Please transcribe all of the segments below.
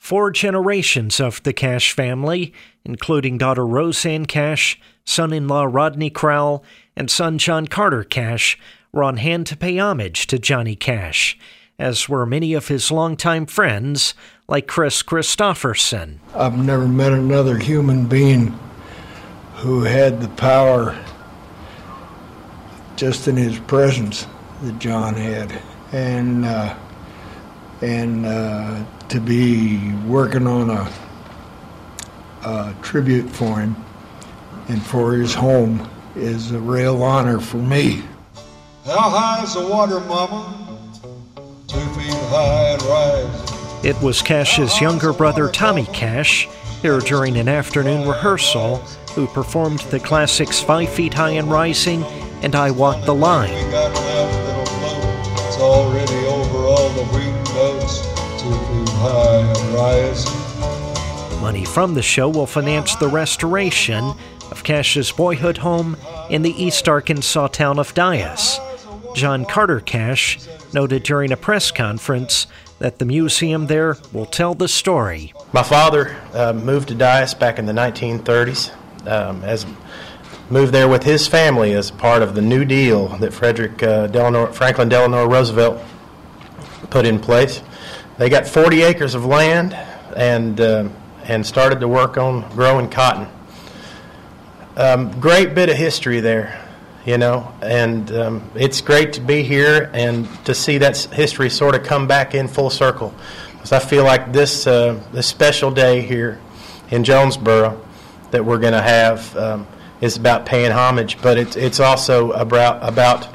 4 generations of the Cash family, including daughter Roseanne Cash, son-in-law Rodney Crowell, and son John Carter Cash, were on hand to pay homage to Johnny Cash, as were many of his longtime friends, like Chris Christopherson. I've never met another human being who had the power just in his presence that John had. And to be working on a tribute for him and for his home is a real honor for me. How high is the water, Mama? 2 feet high and rising. It was Cash's younger brother Tommy Cash, here during an afternoon rehearsal, who performed the classics 5 Feet High and Rising and I Walk the Line. We got left little float. It's already over all the wheat notes. 2 feet high and rising. Money from the show will finance the restoration of Cash's boyhood home in the East Arkansas town of Dyess. John Carter Cash noted during a press conference that the museum there will tell the story. My father moved to Dyess back in the 1930s, moved there with his family as part of the New Deal that Franklin Delano Roosevelt put in place. They got 40 acres of land and started to work on growing cotton. Great bit of history there, and it's great to be here and to see that history sort of come back in full circle. Because I feel like this special day here in Jonesboro that we're going to have is about paying homage, but it's also about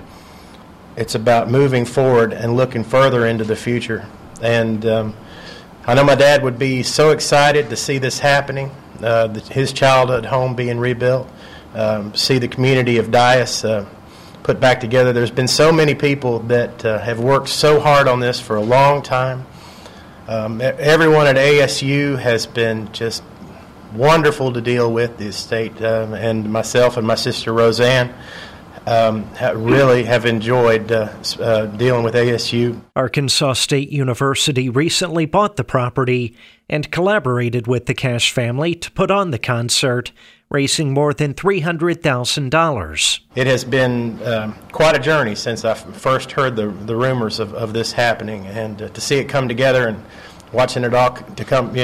moving forward and looking further into the future. And I know my dad would be so excited to see this happening, his childhood home being rebuilt, see the community of Dyess put back together. There's been so many people that have worked so hard on this for a long time. Everyone at ASU has been just wonderful to deal with. The estate and myself and my sister Roseanne really have enjoyed dealing with ASU. Arkansas State University recently bought the property and collaborated with the Cash family to put on the concert, raising more than $300,000. It has been quite a journey since I first heard the rumors of this happening, and to see it come together and watching it all to come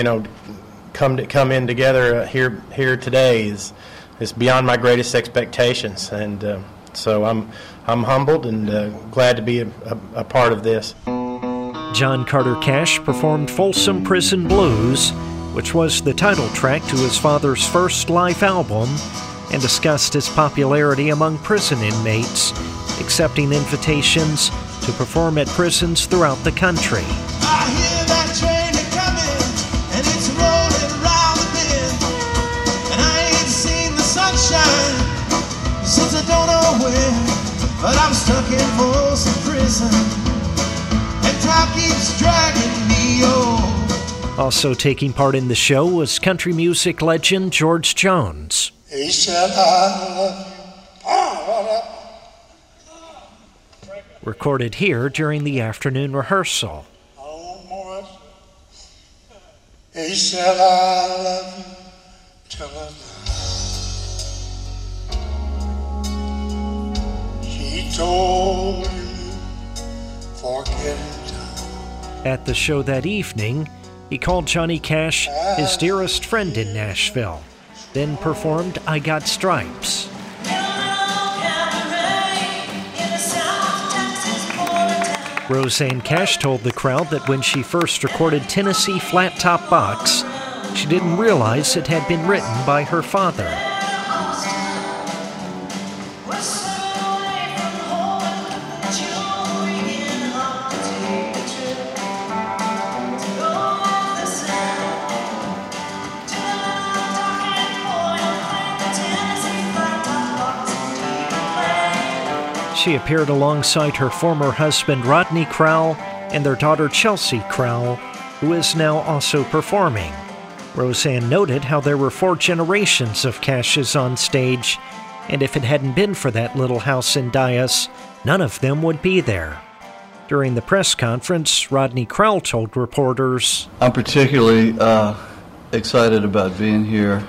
in together here today is beyond my greatest expectations, and so I'm humbled and glad to be a part of this. John Carter Cash performed Folsom Prison Blues, which was the title track to his father's first live album, and discussed his popularity among prison inmates, accepting invitations to perform at prisons throughout the country. I hear that train coming, and it's rolling around the bend, and I ain't seen the sunshine since I don't know when, but I'm stuck in Folsom Prison, and time keeps dragging me on. Also taking part in the show was country music legend George Jones. He said, I Recorded here during the afternoon rehearsal. He said, I love you till I die. She told you, forget it. At the show that evening, he called Johnny Cash his dearest friend in Nashville, then performed I Got Stripes. Roseanne Cash told the crowd that when she first recorded Tennessee Flat Top Box, she didn't realize it had been written by her father. She appeared alongside her former husband Rodney Crowell and their daughter Chelsea Crowell, who is now also performing. Roseanne noted how there were 4 generations of Cashes on stage, and if it hadn't been for that little house in Dyess, none of them would be there. During the press conference, Rodney Crowell told reporters, I'm particularly excited about being here.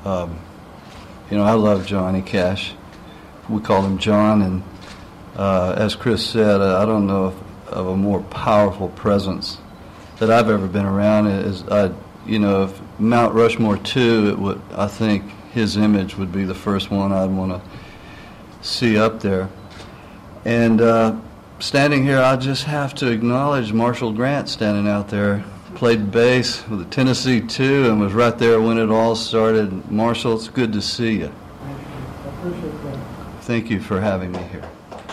I love Johnny Cash. We call him John, and as Chris said, I don't know of a more powerful presence that I've ever been around. If Mount Rushmore 2, I think his image would be the first one I'd want to see up there. And standing here, I just have to acknowledge Marshall Grant standing out there. Played bass with the Tennessee 2 and was right there when it all started. Marshall, it's good to see you. Thank you for having me here.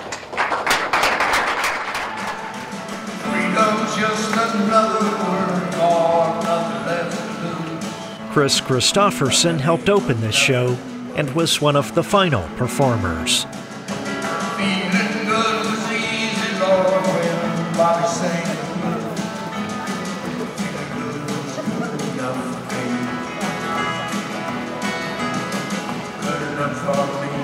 Freedom's just another word or nothing left to do. Kris Kristofferson helped open the show and was one of the final performers. Feeling good was easy, Lord, when Bobby sang the blues. Feeling good was good enough for me. Good enough for me.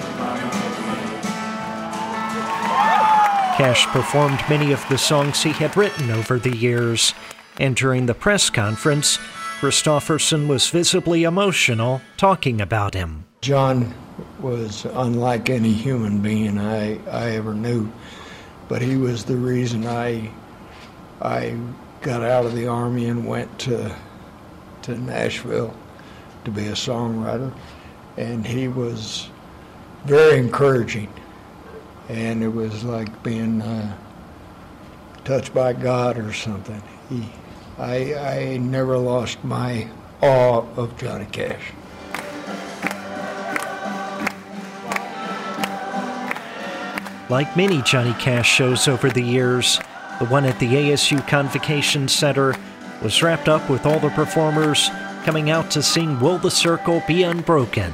Cash performed many of the songs he had written over the years, and during the press conference, Kristofferson was visibly emotional talking about him. John was unlike any human being I ever knew, but he was the reason I got out of the Army and went to Nashville to be a songwriter, and he was very encouraging, and it was like being touched by God or something. I never lost my awe of Johnny Cash. Like many Johnny Cash shows over the years, the one at the ASU Convocation Center was wrapped up with all the performers coming out to sing Will the Circle Be Unbroken.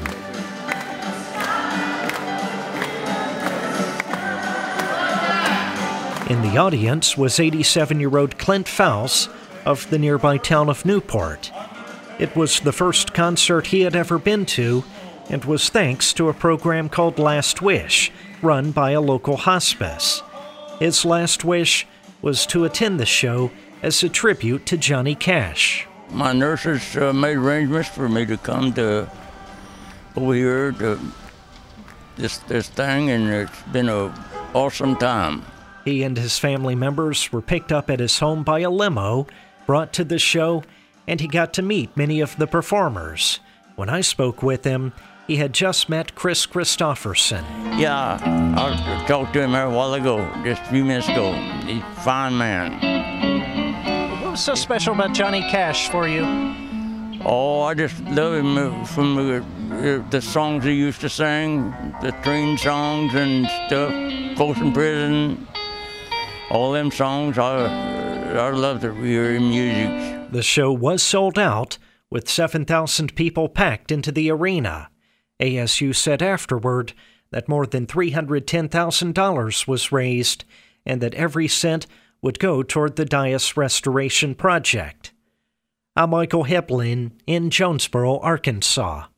In the audience was 87-year-old Clint Fouse of the nearby town of Newport. It was the first concert he had ever been to, and was thanks to a program called Last Wish, run by a local hospice. His last wish was to attend the show as a tribute to Johnny Cash. My nurses made arrangements for me to come to over here to this thing, and it's been an awesome time. He and his family members were picked up at his home by a limo, brought to the show, and he got to meet many of the performers. When I spoke with him, he had just met Kris Kristofferson. Yeah, I talked to him a while ago, just a few minutes ago. He's a fine man. What was so special about Johnny Cash for you? Oh, I just love him from the songs he used to sing, the train songs and stuff, Folsom Prison, all them songs. I love to hear his music. The show was sold out, with 7,000 people packed into the arena. ASU said afterward that more than $310,000 was raised, and that every cent would go toward the Dias Restoration Project. I'm Michael Heplin in Jonesboro, Arkansas.